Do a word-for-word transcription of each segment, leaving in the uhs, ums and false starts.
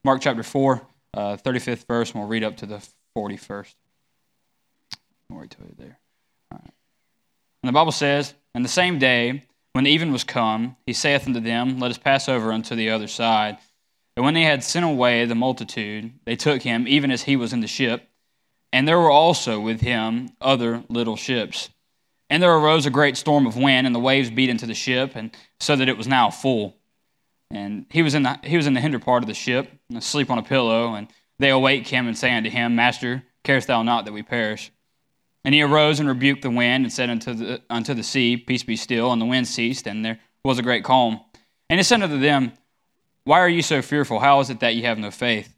Mark chapter four, uh, thirty-fifth verse, and we'll read up to the forty-first. I'll wait till you're there. All right. And the Bible says, "And the same day, when the even was come, he saith unto them, Let us pass over unto the other side. And when they had sent away the multitude, they took him, even as he was in the ship. And there were also with him other little ships. And there arose a great storm of wind, and the waves beat into the ship, and so that it was now full. And he was in the he was in the hinder part of the ship, asleep on a pillow. And they awake him and say unto him, Master, carest thou not that we perish? And he arose and rebuked the wind, and said unto the unto the sea, Peace be still. And the wind ceased, and there was a great calm. And he said unto them, Why are you so fearful? How is it that ye have no faith?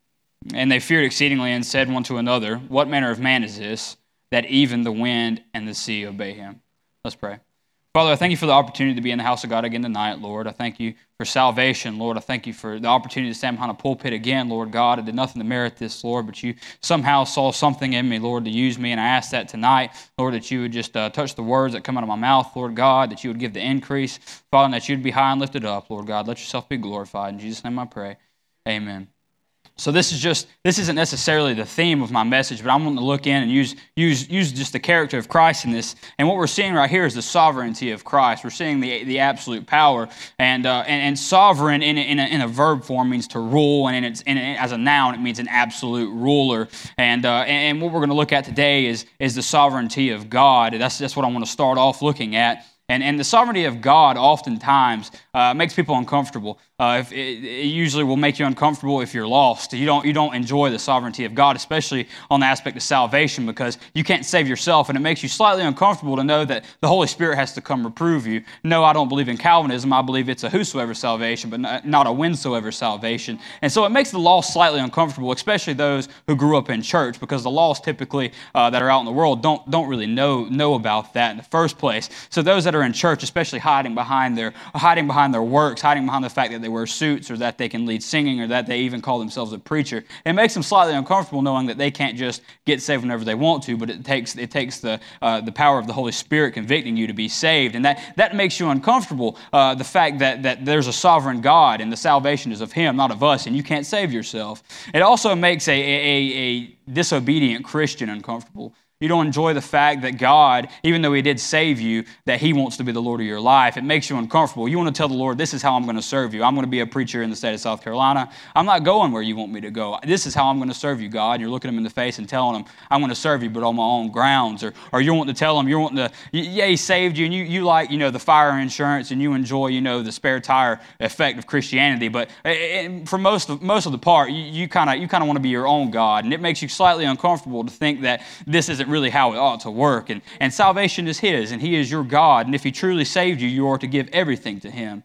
And they feared exceedingly, and said one to another, What manner of man is this, that even the wind and the sea obey him? Let's pray. Father, I thank you for the opportunity to be in the house of God again tonight, Lord. I thank you for salvation, Lord. I thank you for the opportunity to stand behind a pulpit again, Lord God. I did nothing to merit this, Lord, but you somehow saw something in me, Lord, to use me, and I ask that tonight, Lord, that you would just uh, touch the words that come out of my mouth, Lord God, that you would give the increase, Father, and that you'd be high and lifted up, Lord God. Let yourself be glorified. In Jesus' name I pray. Amen. So this is just this isn't necessarily the theme of my message, but I'm going to look in and use use use just the character of Christ in this. And what we're seeing right here is the sovereignty of Christ. We're seeing the the absolute power, and uh, and, and sovereign in a, in, a, in a verb form means to rule, and in its in a, as a noun it means an absolute ruler. And uh, and what we're going to look at today is is the sovereignty of God. That's that's what I want to start off looking at. And and the sovereignty of God oftentimes uh, makes people uncomfortable. Uh, if it, it usually will make you uncomfortable if you're lost. You don't you don't enjoy the sovereignty of God, especially on the aspect of salvation, because you can't save yourself, and it makes you slightly uncomfortable to know that the Holy Spirit has to come reprove you. No, I don't believe in Calvinism. I believe it's a whosoever salvation, but not a whensoever salvation. And so it makes the lost slightly uncomfortable, especially those who grew up in church, because the lost typically uh, that are out in the world don't don't really know know about that in the first place. So those that are in church, especially hiding behind their hiding behind their works, hiding behind the fact that they wear suits, or that they can lead singing, or that they even call themselves a preacher, it makes them slightly uncomfortable knowing that they can't just get saved whenever they want to, but it takes it takes the uh, the power of the Holy Spirit convicting you to be saved, and that that makes you uncomfortable. Uh, the fact that that there's a sovereign God, and the salvation is of Him, not of us, and you can't save yourself. It also makes a a, a disobedient Christian uncomfortable. You don't enjoy the fact that God, even though He did save you, that He wants to be the Lord of your life. It makes you uncomfortable. You want to tell the Lord, this is how I'm going to serve you. I'm going to be a preacher in the state of South Carolina. I'm not going where you want me to go. This is how I'm going to serve you, God. You're looking Him in the face and telling Him, I'm going to serve you, but on my own grounds. Or or you're wanting to tell Him, you're wanting to, yeah, He saved you, and you, you like, you know, the fire insurance, and you enjoy, you know, the spare tire effect of Christianity. But for most of, most of the part, you kind of you kind of want to be your own God. And it makes you slightly uncomfortable to think that this isn't really how it ought to work. And, and salvation is His, and He is your God. And if He truly saved you, you are to give everything to Him.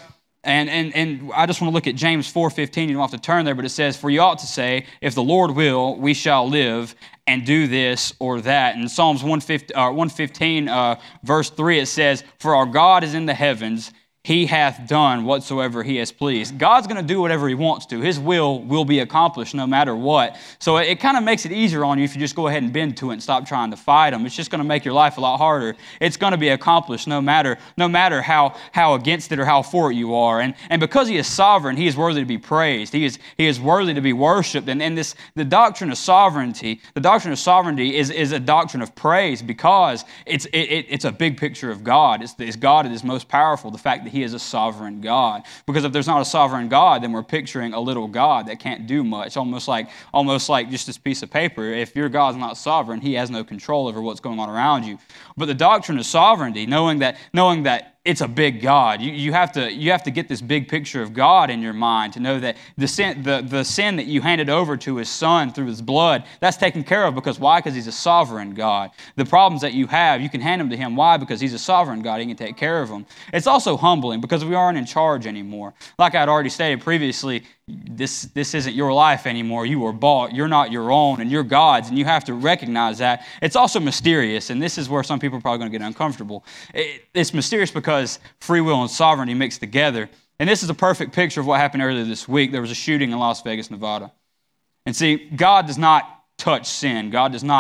And and and I just want to look at James four fifteen. You don't have to turn there, but it says, For you ought to say, if the Lord will, we shall live and do this or that. In Psalms one fifteen, uh, verse three, it says, For our God is in the heavens, He hath done whatsoever He has pleased. God's going to do whatever He wants to. His will will be accomplished no matter what. So it, it kind of makes it easier on you if you just go ahead and bend to it and stop trying to fight Him. It's just going to make your life a lot harder. It's going to be accomplished no matter no matter how, how against it or how for it you are. And, and because He is sovereign, He is worthy to be praised. He is He is worthy to be worshipped. And, and this the doctrine of sovereignty, the doctrine of sovereignty is, is a doctrine of praise, because it's it, it, it's a big picture of God. It's, it's God that is most powerful, the fact that He He is a sovereign God. Because if there's not a sovereign God, then we're picturing a little God that can't do much, almost like almost like just this piece of paper. If your God's not sovereign, He has no control over what's going on around you. But the doctrine of sovereignty, knowing that knowing that it's a big God. You, you have to you have to get this big picture of God in your mind to know that the sin the, the sin that you handed over to His Son through His blood, that's taken care of. Because why? Because He's a sovereign God. The problems that you have, you can hand them to Him. Why? Because He's a sovereign God. He can take care of them. It's also humbling because we aren't in charge anymore. Like I had already stated previously, this this isn't your life anymore. You were bought. You're not your own, and you're God's, and you have to recognize that. It's also mysterious, and this is where some people are probably going to get uncomfortable. It, it's mysterious because free will and sovereignty mixed together. And this is a perfect picture of what happened earlier this week. There was a shooting in Las Vegas, Nevada. And see, God does not touch sin. God does not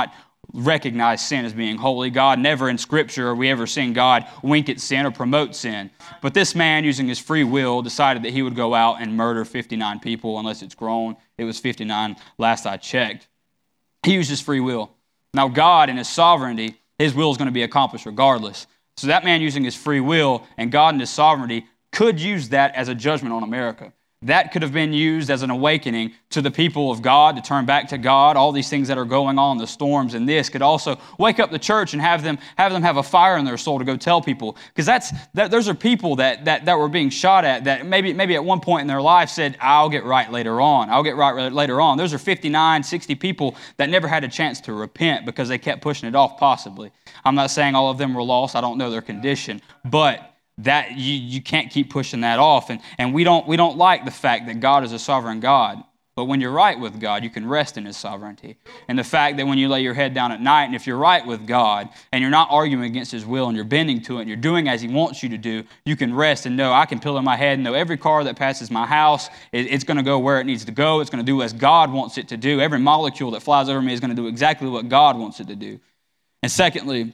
recognize sin as being holy. God never in Scripture are we ever seen God wink at sin or promote sin. But this man, using his free will, decided that he would go out and murder fifty-nine people, unless it's grown. It was fifty-nine last I checked. He used his free will. Now God, in his sovereignty, his will is going to be accomplished regardless. So that man, using his free will, and God in his sovereignty, could use that as a judgment on America. That could have been used as an awakening to the people of God to turn back to God. All these things that are going on, the storms and this, could also wake up the church and have them have them have a fire in their soul to go tell people. Because that's that, those are people that, that that were being shot at that maybe maybe at one point in their life said, I'll get right later on. I'll get right later on. Those are fifty-nine, sixty people that never had a chance to repent because they kept pushing it off possibly. I'm not saying all of them were lost. I don't know their condition. But that you, you can't keep pushing that off. And, and we don't we don't like the fact that God is a sovereign God. But when you're right with God, you can rest in His sovereignty. And the fact that when you lay your head down at night, and if you're right with God, and you're not arguing against His will, and you're bending to it, and you're doing as He wants you to do, you can rest and know, I can pillow my head and know every car that passes my house, it, it's going to go where it needs to go. It's going to do as God wants it to do. Every molecule that flies over me is going to do exactly what God wants it to do. And secondly,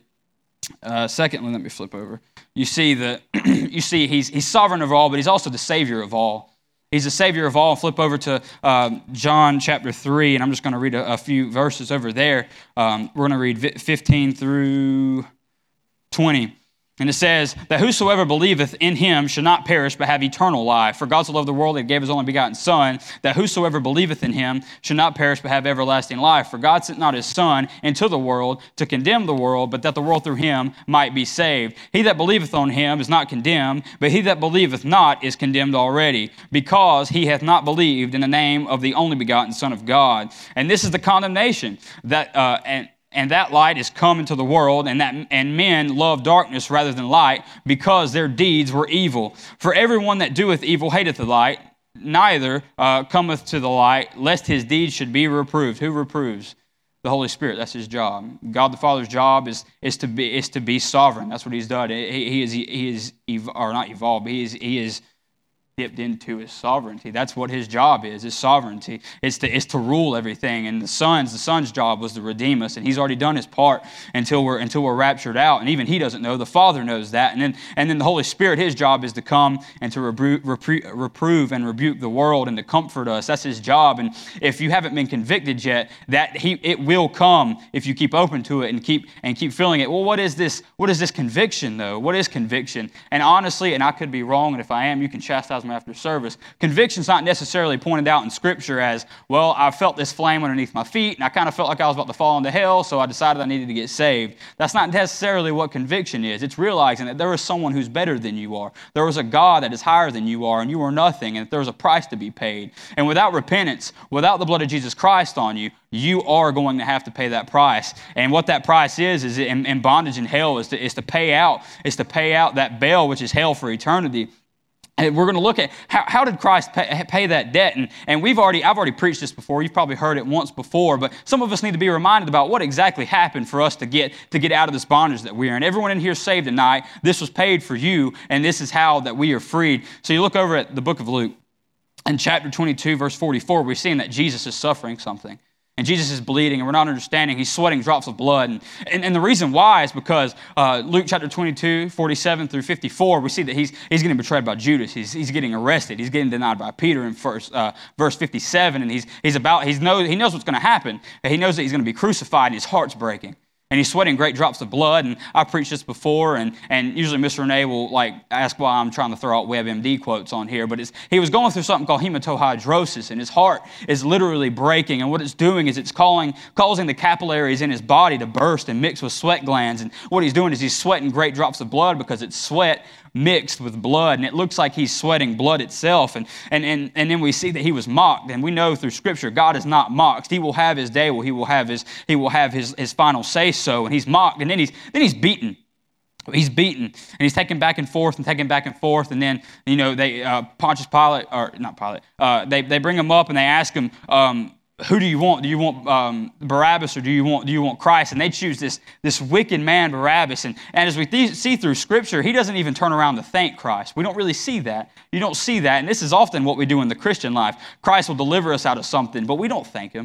uh, secondly, let me flip over. You see that you see he's he's sovereign of all, but he's also the Savior of all. He's the Savior of all. Flip over to um, John chapter three, and I'm just going to read a, a few verses over there. Um, we're going to read fifteen through twenty. And it says, that whosoever believeth in him shall not perish, but have eternal life. For God so loved the world that he gave his only begotten Son, that whosoever believeth in him shall not perish, but have everlasting life. For God sent not his Son into the world to condemn the world, but that the world through him might be saved. He that believeth on him is not condemned, but he that believeth not is condemned already, because he hath not believed in the name of the only begotten Son of God. And this is the condemnation, that uh, and And that light is come into the world, and that and men love darkness rather than light, because their deeds were evil. For everyone that doeth evil hateth the light, neither uh, cometh to the light, lest his deeds should be reproved. Who reproves? The Holy Spirit. That's His job. God the Father's job is is to be is to be sovereign. That's what He's done. He, he is he is or not evolved. But he is he is. dipped into His sovereignty. That's what His job is, His sovereignty. It's to, it's to rule everything. And the Son's, the Son's job was to redeem us. And He's already done His part until we're until we're raptured out. And even He doesn't know. The Father knows that. And then and then the Holy Spirit, His job is to come and to reprove, reprove and rebuke the world and to comfort us. That's His job. And if you haven't been convicted yet, that He it will come if you keep open to it and keep and keep feeling it. Well, what is this? What is this conviction though? What is conviction? And honestly, and I could be wrong, and if I am, you can chastise after service. Conviction's not necessarily pointed out in Scripture as, well, I felt this flame underneath my feet, and I kind of felt like I was about to fall into hell, so I decided I needed to get saved. That's not necessarily what conviction is. It's realizing that there is someone who's better than you are. There is a God that is higher than you are, and you are nothing, and that there's a price to be paid. And without repentance, without the blood of Jesus Christ on you, you are going to have to pay that price. And what that price is, is in, in bondage in hell, is to, is to pay out, is to pay out that bail, which is hell for eternity. And we're going to look at how, how did Christ pay, pay that debt? And, and we've already, I've already preached this before. You've probably heard it once before, but some of us need to be reminded about what exactly happened for us to get, to get out of this bondage that we are in. Everyone in here is saved tonight. This was paid for you, and this is how that we are freed. So you look over at the book of Luke, in chapter twenty-two, verse forty-four, we're seeing that Jesus is suffering something. And Jesus is bleeding, and we're not understanding. He's sweating drops of blood. And, and, and the reason why is because uh, Luke chapter twenty-two, forty-seven through fifty-four, we see that he's he's getting betrayed by Judas. He's he's getting arrested. He's getting denied by Peter in first, uh, verse fifty-seven. And he's he's about he's knows he knows what's going to happen. He knows that he's going to be crucified, and his heart's breaking. And he's sweating great drops of blood. And I preached this before, and, and usually Mister Renee will like ask why I'm trying to throw out WebMD quotes on here. But it's, he was going through something called hematohydrosis, and his heart is literally breaking. And what it's doing is it's calling, causing the capillaries in his body to burst and mix with sweat glands. And what he's doing is he's sweating great drops of blood because it's sweat mixed with blood, and it looks like he's sweating blood itself. And, and, and, and then we see that he was mocked, and we know through Scripture God is not mocked. He will have his day, well, he will have his he will have his, his final say-so, and he's mocked, and then he's then he's beaten. He's beaten, and he's taken back and forth and taken back and forth, and then, you know, they uh, Pontius Pilate, or not Pilate, uh, they, they bring him up and they ask him, um, who do you want? Do you want um, Barabbas, or do you want do you want Christ? And they choose this, this wicked man, Barabbas. And, and as we th- see through Scripture, he doesn't even turn around to thank Christ. We don't really see that. You don't see that. And this is often what we do in the Christian life. Christ will deliver us out of something, but we don't thank him.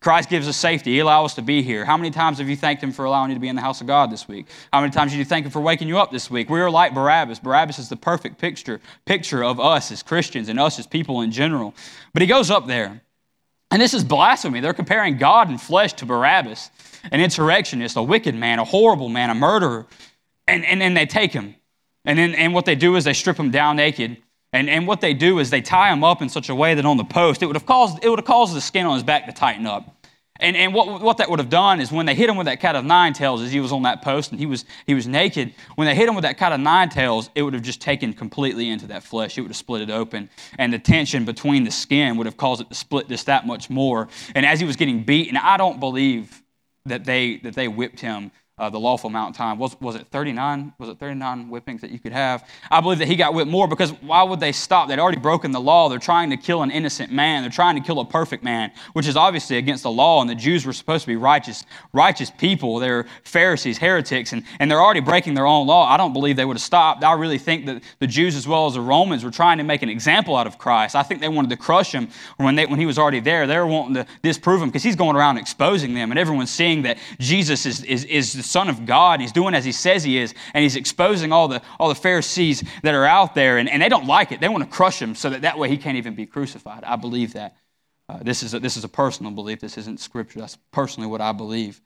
Christ gives us safety. He allows us to be here. How many times have you thanked him for allowing you to be in the house of God this week? How many times did you thank him for waking you up this week? We are like Barabbas. Barabbas is the perfect picture, picture of us as Christians and us as people in general. But he goes up there. And this is blasphemy. They're comparing God and flesh to Barabbas, an insurrectionist, a wicked man, a horrible man, a murderer. And, and then they take him. And then and what they do is they strip him down naked. And, and what they do is they tie him up in such a way that on the post, it would have caused, it would have caused the skin on his back to tighten up. And, and what, what that would have done is when they hit him with that cat of nine tails as he was on that post and he was, he was naked, when they hit him with that cat of nine tails, it would have just taken completely into that flesh. It would have split it open. And the tension between the skin would have caused it to split just that much more. And as he was getting beaten, I don't believe that they, that they whipped him Uh, the lawful amount of time. Was, was it thirty-nine? Was it thirty-nine whippings that you could have? I believe that he got whipped more because why would they stop? They'd already broken the law. They're trying to kill an innocent man. They're trying to kill a perfect man, which is obviously against the law, and the Jews were supposed to be righteous righteous people. They're Pharisees, heretics, and, and they're already breaking their own law. I don't believe they would have stopped. I really think that the Jews as well as the Romans were trying to make an example out of Christ. I think they wanted to crush him when, they, when he was already there. They were wanting to disprove him because he's going around exposing them, and everyone's seeing that Jesus is, is, is the Son of God. He's doing as he says he is, and he's exposing all the all the Pharisees that are out there, and, and they don't like it. They want to crush him so that that way he can't even be crucified. I believe that. Uh, this is a, this is a personal belief. This isn't scripture. That's personally what I believe.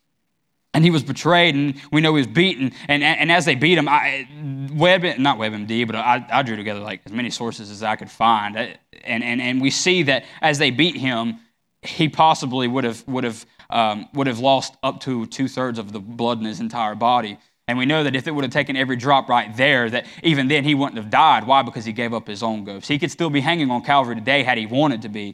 And he was betrayed, and we know he was beaten. And, and, and as they beat him, I, Web, not WebMD, but I, I drew together like as many sources as I could find. And, and, and we see that as they beat him, he possibly would have would have um, would have lost up to two thirds of the blood in his entire body. And we know that if it would have taken every drop right there, that even then he wouldn't have died. Why? Because he gave up his own ghost. He could still be hanging on Calvary today had he wanted to be.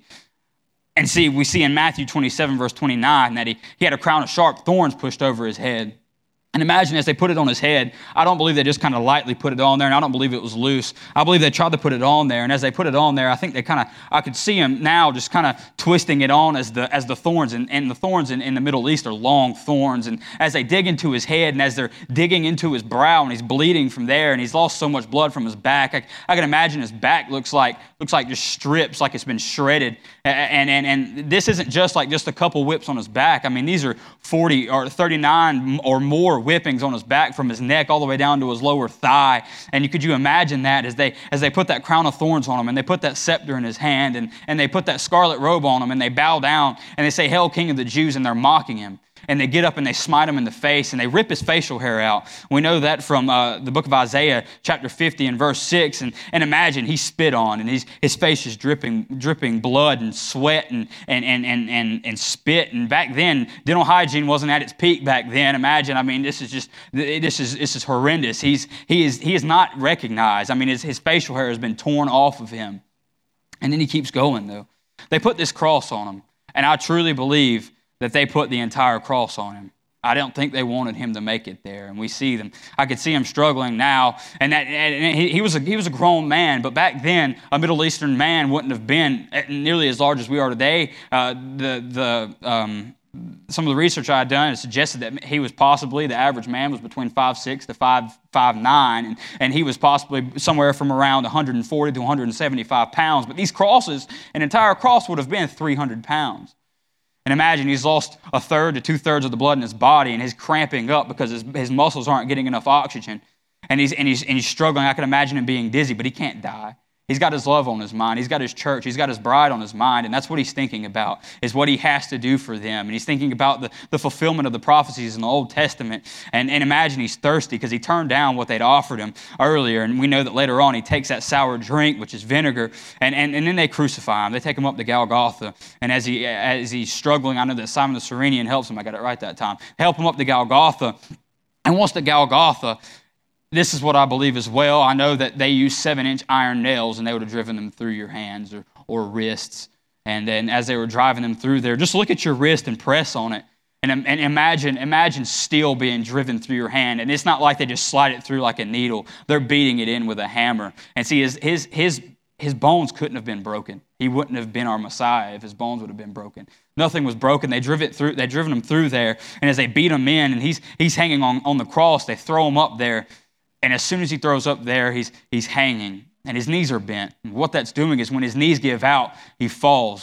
And see, we see in Matthew twenty-seven, verse twenty-nine, that he, he had a crown of sharp thorns pushed over his head. And imagine as they put it on his head, I don't believe they just kind of lightly put it on there, and I don't believe it was loose. I believe they tried to put it on there, and as they put it on there, I think they kind of, I could see him now just kind of twisting it on as the as the thorns, and, and the thorns in, in the Middle East are long thorns, and as they dig into his head, and as they're digging into his brow, and he's bleeding from there, and he's lost so much blood from his back, I, I can imagine his back looks like looks like just strips, like it's been shredded, and, and, and this isn't just like just a couple whips on his back. I mean, these are forty or thirty-nine or more whippings on his back from his neck all the way down to his lower thigh. And you, could you imagine that as they as they put that crown of thorns on him, and they put that scepter in his hand, and, and they put that scarlet robe on him, and they bow down and they say, "Hail, King of the Jews," and they're mocking him. And they get up and they smite him in the face, and they rip his facial hair out. We know that from uh, the book of Isaiah, chapter fifty and verse six. And, and imagine he's spit on, and he's, his face is dripping dripping blood and sweat and, and, and, and, and, and spit. And back then, dental hygiene wasn't at its peak back then. Imagine, I mean, this is just, this is this is horrendous. He's, he, is, he is not recognized. I mean, his, his facial hair has been torn off of him. And then he keeps going, though. They put this cross on him, and I truly believe that they put the entire cross on him. I don't think they wanted him to make it there, and we see them. I could see him struggling now, and that and he, he was a he was a grown man, but back then a Middle Eastern man wouldn't have been nearly as large as we are today. Uh, the the um, some of the research I had done has suggested that he was possibly, the average man was between five six to five nine, and, and he was possibly somewhere from around one hundred forty to one hundred seventy-five pounds. But these crosses, an entire cross would have been three hundred pounds. And imagine he's lost a third to two-thirds of the blood in his body, and he's cramping up because his, his muscles aren't getting enough oxygen. And he's, and, he's, and he's struggling. I can imagine him being dizzy, but he can't die. He's got his love on his mind. He's got his church. He's got his bride on his mind, and that's what he's thinking about, is what he has to do for them. And he's thinking about the, the fulfillment of the prophecies in the Old Testament. And, and imagine he's thirsty because he turned down what they'd offered him earlier. And we know that later on he takes that sour drink, which is vinegar, and, and, and then they crucify him. They take him up to Golgotha. And as he as he's struggling, I know that Simon the Cyrenian helps him. I got it right that time. Help him up to Golgotha. And once to Golgotha, this is what I believe as well. I know that they used seven-inch iron nails, and they would have driven them through your hands or, or wrists. And then as they were driving them through there, just look at your wrist and press on it. And, and imagine, imagine steel being driven through your hand. And it's not like they just slide it through like a needle. They're beating it in with a hammer. And see, his, his, his, his bones couldn't have been broken. He wouldn't have been our Messiah if his bones would have been broken. Nothing was broken. They driven it through. They driven him through there. And as they beat him in, and he's he's hanging on, on the cross, they throw him up there. And as soon as he throws up there, he's he's hanging, and his knees are bent. And what that's doing is when his knees give out, he falls.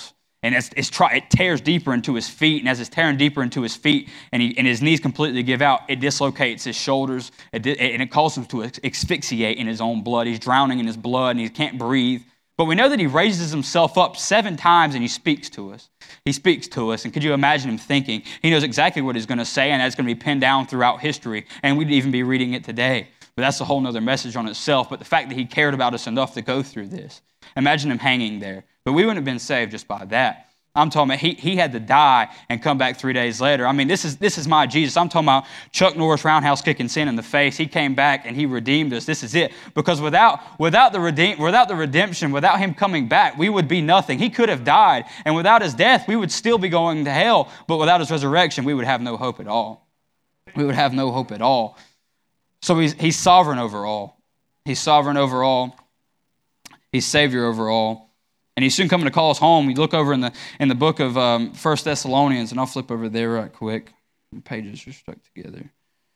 And it's, it's try, it tears deeper into his feet. And as it's tearing deeper into his feet and, he, and his knees completely give out, it dislocates his shoulders. It, and it causes him to asphyxiate in his own blood. He's drowning in his blood and he can't breathe. But we know that he raises himself up seven times and he speaks to us. He speaks to us. And could you imagine him thinking? He knows exactly what he's going to say, and that's going to be pinned down throughout history. And we'd even be reading it today. But that's a whole nother message on itself. But the fact that he cared about us enough to go through this. Imagine him hanging there. But we wouldn't have been saved just by that. I'm talking about he, he had to die and come back three days later. I mean, this is this is my Jesus. I'm talking about Chuck Norris roundhouse kicking sin in the face. He came back and he redeemed us. This is it. Because without without the redeem without the redemption, without him coming back, we would be nothing. He could have died. And without his death, we would still be going to hell. But without his resurrection, we would have no hope at all. We would have no hope at all. So he's he's sovereign over all. He's sovereign over all. He's Savior over all. And he's soon coming to call us home. We look over in the in the book of um, First Thessalonians, and I'll flip over there right quick. The pages are stuck together.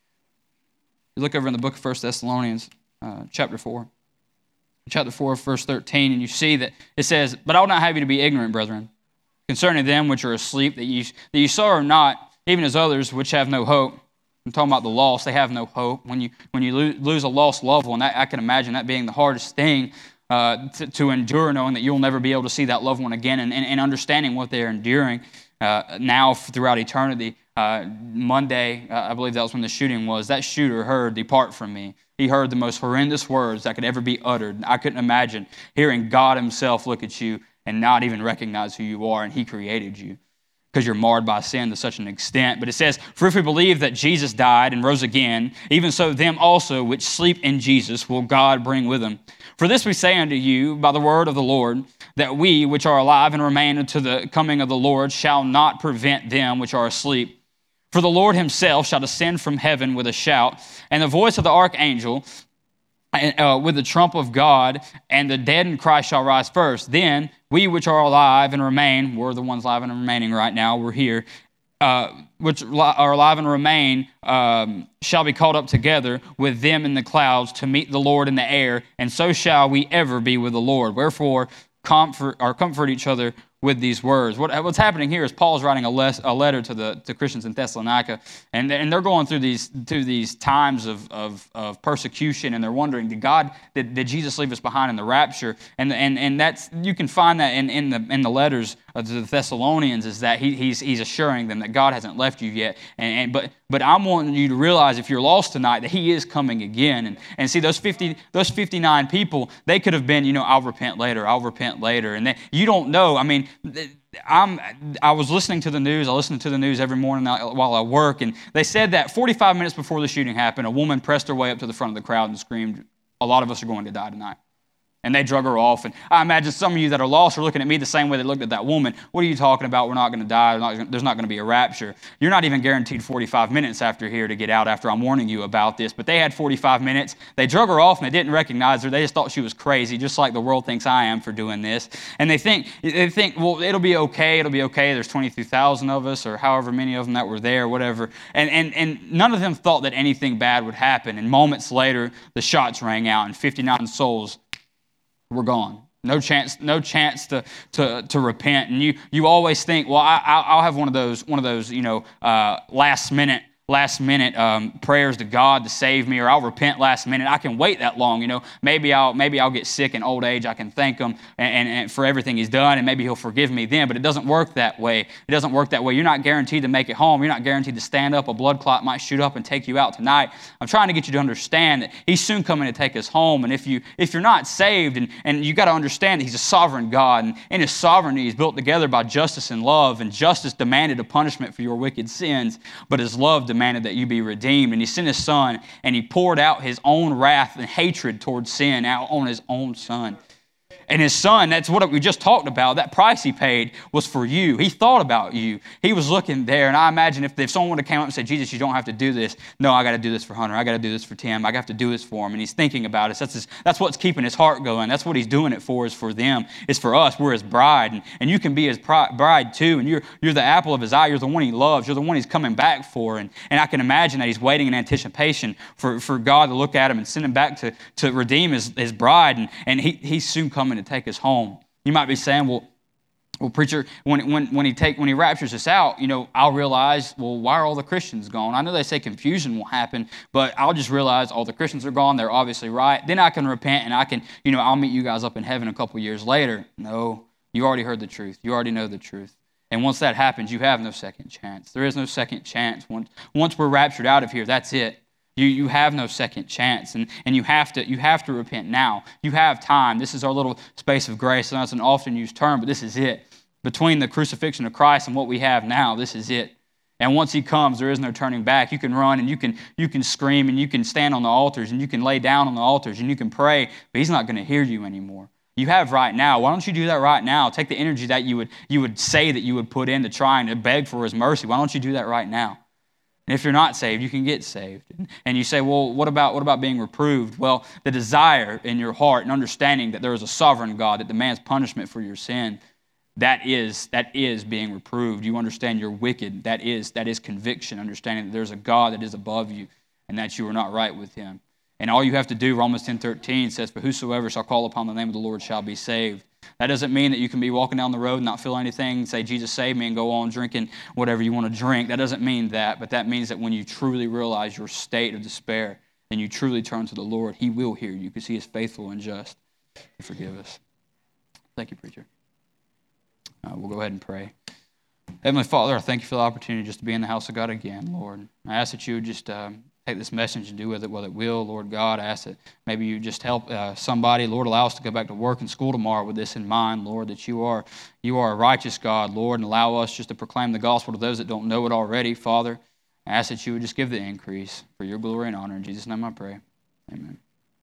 You look over in the book of First Thessalonians, uh, chapter four. Chapter four, verse thirteen, and you see that it says, "But I would not have you to be ignorant, brethren, concerning them which are asleep, that you, that you sorrow not, even as others which have no hope." I'm talking about the lost. They have no hope. When you when you lose a lost loved one, that, I can imagine that being the hardest thing Uh, to, to endure, knowing that you'll never be able to see that loved one again, and, and, and understanding what they're enduring uh, now throughout eternity. Uh, Monday, uh, I believe that was when the shooting was, that shooter heard, "Depart from me." He heard the most horrendous words that could ever be uttered. I couldn't imagine hearing God himself look at you and not even recognize who you are, and he created you, because you're marred by sin to such an extent. But it says, "For if we believe that Jesus died and rose again, even so them also which sleep in Jesus will God bring with him. For this we say unto you by the word of the Lord, that we which are alive and remain unto the coming of the Lord shall not prevent them which are asleep. For the Lord himself shall descend from heaven with a shout, and the voice of the archangel, and, uh, with the trump of God, and the dead in Christ shall rise first. Then we which are alive and remain," we're the ones alive and remaining right now, we're here, uh, "which are alive and remain, um, shall be caught up together with them in the clouds to meet the Lord in the air, and so shall we ever be with the Lord. Wherefore, comfort or comfort each other with these words." What, what's happening here is Paul's writing a, les, a letter to the to Christians in Thessalonica, and, and they're going through these through these times of, of, of persecution, and they're wondering, did God did, did Jesus leave us behind in the rapture? And and and that's you can find that in, in the in the letters to the Thessalonians, is that he, he's he's assuring them that God hasn't left you yet. And, and but but I'm wanting you to realize, if you're lost tonight, that he is coming again. And and see, those fifty those fifty-nine people, they could have been, you know, "I'll repent later, I'll repent later," and they, you don't know. I mean, I'm I was listening to the news. I listen to the news every morning while I work, and they said that forty-five minutes before the shooting happened, a woman pressed her way up to the front of the crowd and screamed, "A lot of us are going to die tonight." And they drug her off. And I imagine some of you that are lost are looking at me the same way they looked at that woman. "What are you talking about? We're not going to die. Not, there's not going to be a rapture." You're not even guaranteed forty-five minutes after here to get out after I'm warning you about this. But they had forty-five minutes. They drug her off and they didn't recognize her. They just thought she was crazy, just like the world thinks I am for doing this. And they think, they think, well, it'll be okay. It'll be okay. There's twenty-two thousand of us, or however many of them that were there, whatever. And, and, and none of them thought that anything bad would happen. And moments later, the shots rang out and fifty-nine souls were gone. No chance, no chance to to to repent. And you you always think, well, I I'll have one of those one of those you know uh, last minute last minute um, prayers to God to save me, or I'll repent last minute. I can wait that long, you know. Maybe I'll maybe I'll get sick in old age. I can thank Him and, and, and for everything He's done, and maybe He'll forgive me then. But it doesn't work that way. It doesn't work that way. You're not guaranteed to make it home. You're not guaranteed to stand up. A blood clot might shoot up and take you out tonight. I'm trying to get you to understand that He's soon coming to take us home. And if you if you're not saved, and and you got to understand that He's a sovereign God, and in His sovereignty He's built together by justice and love. And justice demanded a punishment for your wicked sins, but His love demanded that you be redeemed. And He sent His Son, and He poured out His own wrath and hatred towards sin out on His own Son. And His Son, that's what we just talked about, that price He paid was for you. He thought about you. He was looking there. And I imagine if, if someone would have came up and said, "Jesus, you don't have to do this." No, I got to do this for Hunter. I got to do this for Tim. I have to do this for him. And He's thinking about us. That's his, that's what's keeping His heart going. That's what He's doing it for, is for them. It's for us. We're His bride. And, and you can be His bride too. And you're, you're the apple of His eye. You're the one He loves. You're the one He's coming back for. And, and I can imagine that He's waiting in anticipation for, for God to look at Him and send Him back to, to redeem His, his bride. And, and he, He's soon coming to take us home. You might be saying, well, Well, preacher, when when when he take when he raptures us out, you know, I'll realize, well, why are all the Christians gone? I know they say confusion will happen, but I'll just realize all the Christians are gone. They're obviously right. Then I can repent and I can, you know, I'll meet you guys up in heaven a couple years later. No, you already heard the truth. You already know the truth. And once that happens, you have no second chance. There is no second chance. Once once we're raptured out of here, that's it. You you have no second chance, and, and you have to you have to repent now. You have time. This is our little space of grace. And that's an often used term, but this is it. Between the crucifixion of Christ and what we have now, this is it. And once he comes, there is no turning back. You can run and you can you can scream and you can stand on the altars and you can lay down on the altars and you can pray, but he's not going to hear you anymore. You have right now. Why don't you do that right now? Take the energy that you would you would say that you would put into trying to beg for his mercy. Why don't you do that right now? And if you're not saved, you can get saved. And you say, well, what about what about being reproved? Well, the desire in your heart and understanding that there is a sovereign God that demands punishment for your sin, that is that is being reproved. You understand you're wicked. That is that is conviction, understanding that there's a God that is above you and that you are not right with him. And all you have to do, Romans ten thirteen says, "For whosoever shall call upon the name of the Lord shall be saved." That doesn't mean that you can be walking down the road and not feel anything, say, "Jesus, save me," and go on drinking whatever you want to drink. That doesn't mean that, but that means that when you truly realize your state of despair and you truly turn to the Lord, he will hear you because he is faithful and just to forgive us. Thank you, preacher. Uh, we'll go ahead and pray. Heavenly Father, I thank you for the opportunity just to be in the house of God again, Lord. I ask that you would just um, take this message and do with it what it will, Lord God. I ask that maybe you just help uh, somebody, Lord, allow us to go back to work and school tomorrow with this in mind, Lord, that you are you are a righteous God, Lord, and allow us just to proclaim the gospel to those that don't know it already, Father. I ask that you would just give the increase for your glory and honor. In Jesus' name I pray. Amen.